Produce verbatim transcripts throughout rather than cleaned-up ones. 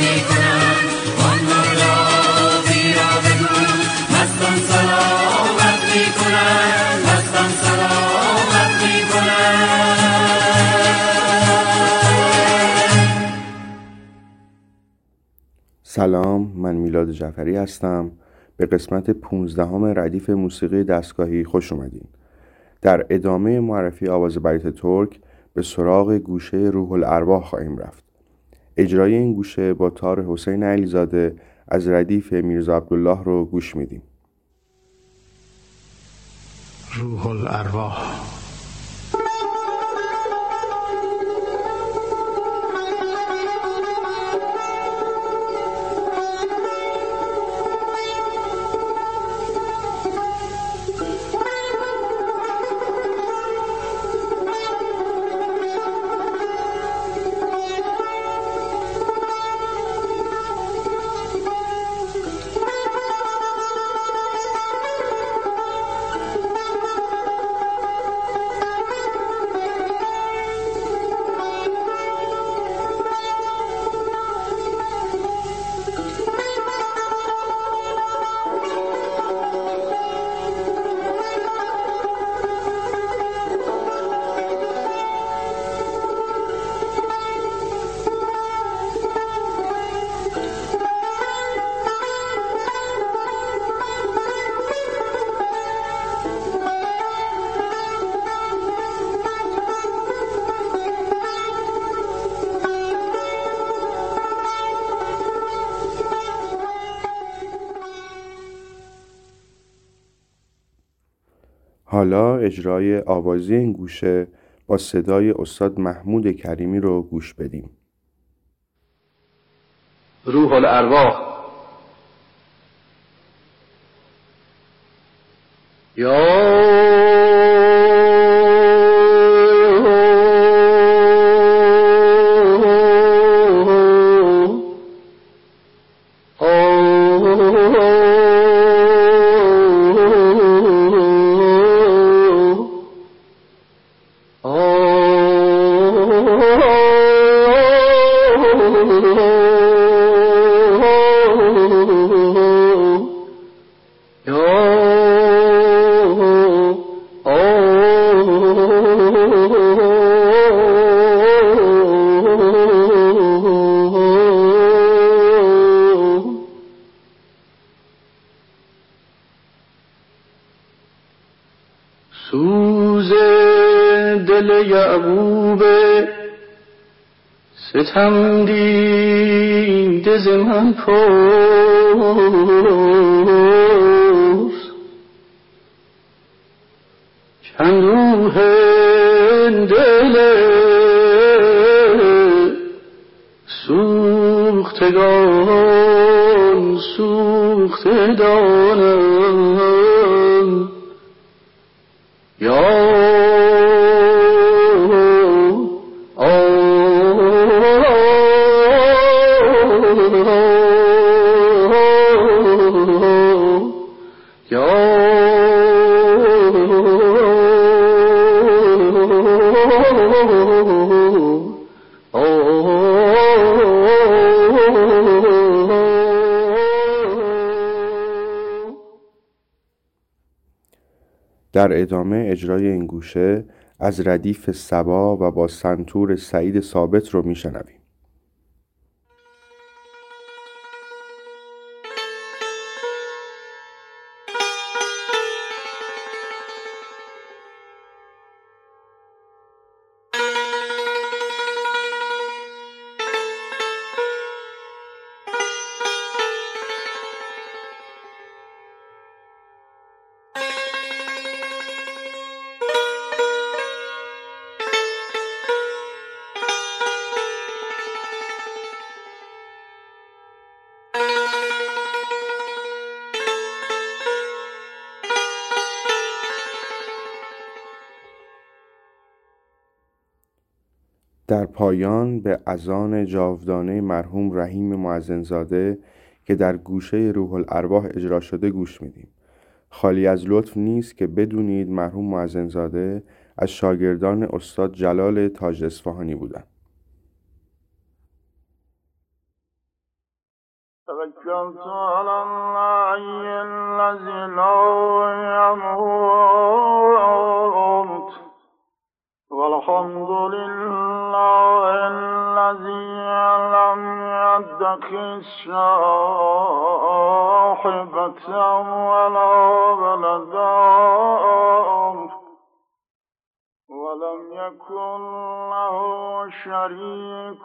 میکنند آن مردا زیرا بگو مستان سلامت میکنند مستان سلامت میکنند. سلام، من میلاد جعفری هستم. به قسمت پونزدهم ردیف موسیقی دستگاهی خوش اومدین. در ادامه معرفی آواز بیت ترک به سراغ گوشه روح الارواح خواهیم رفت. اجرای این گوشه با تار حسین علیزاده از ردیف میرزا عبدالله رو گوش میدیم. روح الارواح. حالا اجرای آوازی این گوشه با صدای استاد محمود کریمی رو گوش بدیم. روح الارواح. یا سوز دل یعقوب ستم دیده ز من پرس، چندوه دل سوختگان سوخته دانم. یا در ادامه اجرای این گوشه از ردیف صبا و با سنتور سعید ثابت رو میشنویم. در پایان به اذان جاودانه مرحوم رحیم مؤذنزاده که در گوشه روح الارواح اجرا شده گوش میدیم. خالی از لطف نیست که بدونید مرحوم مؤذنزاده از شاگردان استاد جلال تاج اصفهانی بودند. توكلت على الله الذي لا يموت والحمد لله الذي لم يتخذ صاحبة ولا ولدا ولم يكن له شريك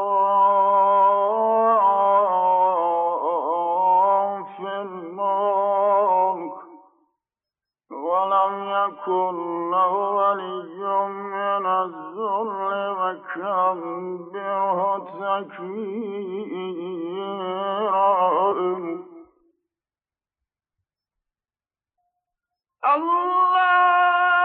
في الملك ولم يكن له ولي من الذل وكبره تكبيرا. الله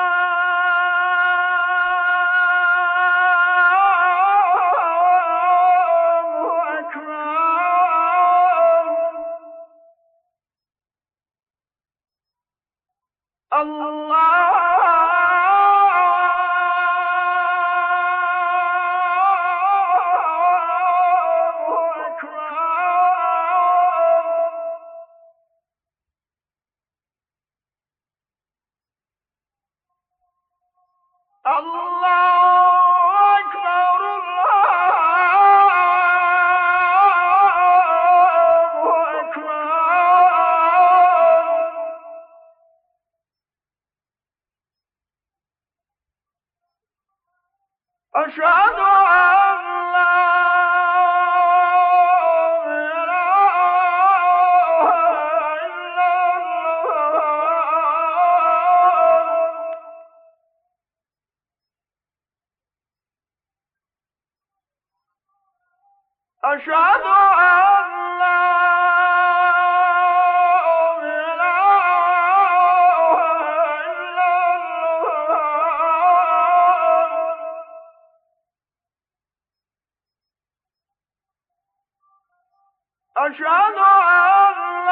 أشهد أن لا إله إلا الله. أشهد أن لا أشهد أن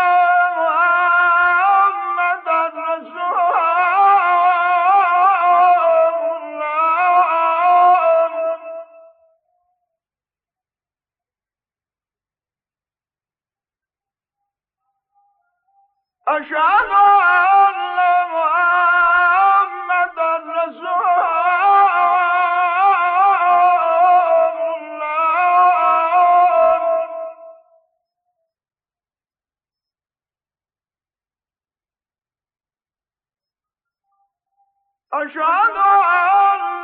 محمدًا رسول الله. أشهد أن محمدًا رسول أشهد أن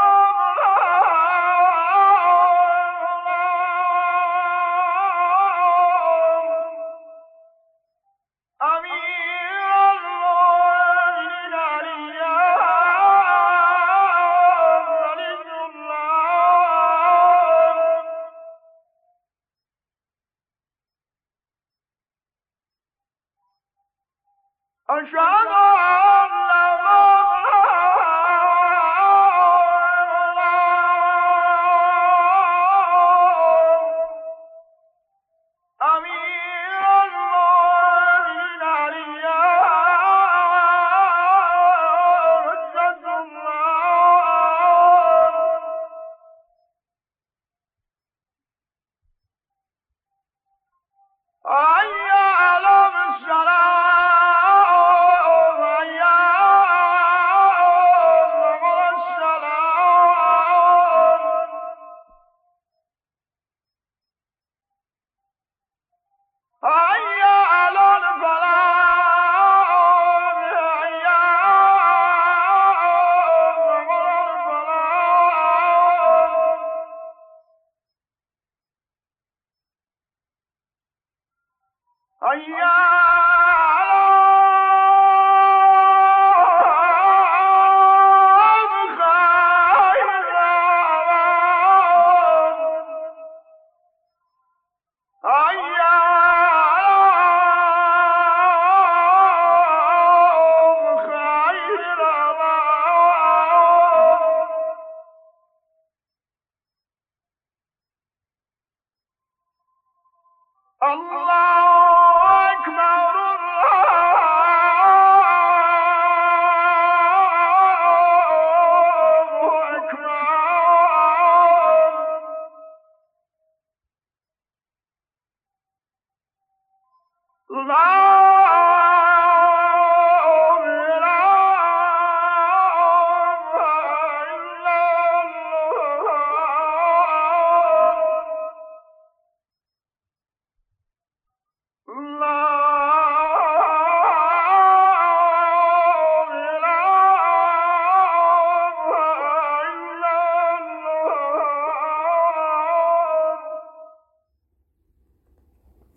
أمير المؤمنين علي ولي الله. أشهد أن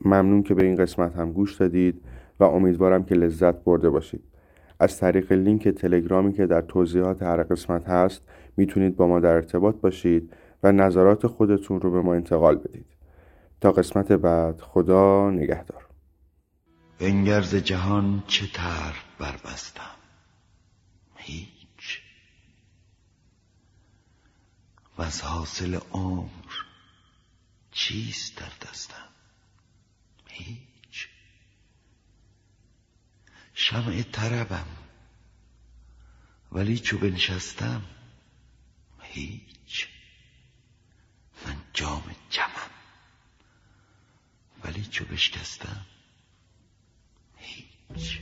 ممنون که به این قسمت هم گوش دادید و امیدوارم که لذت برده باشید. از طریق لینک تلگرامی که در توضیحات هر قسمت هست میتونید با ما در ارتباط باشید و نظرات خودتون رو به ما انتقال بدید. تا قسمت بعد، خدا نگهدار. بنگرز جهان چه طرف بربستم، هیچ. و از حاصل عمر چیست در دستم، هیچ. شمع طربم ولی چو بنشستم، هیچ. من جام جمم ولی چو بشکستم، هیچ.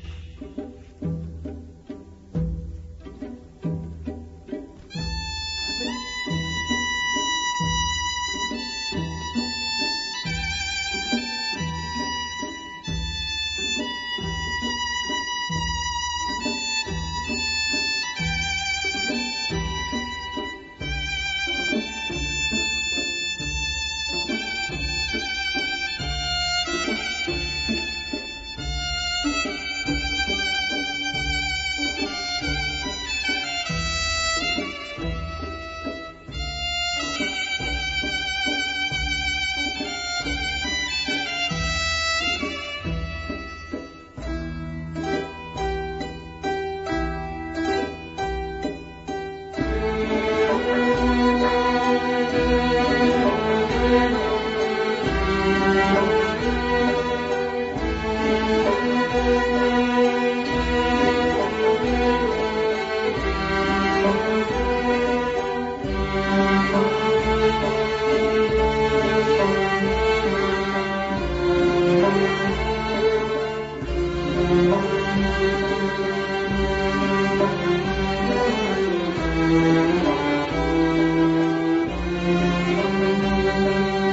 Thank you.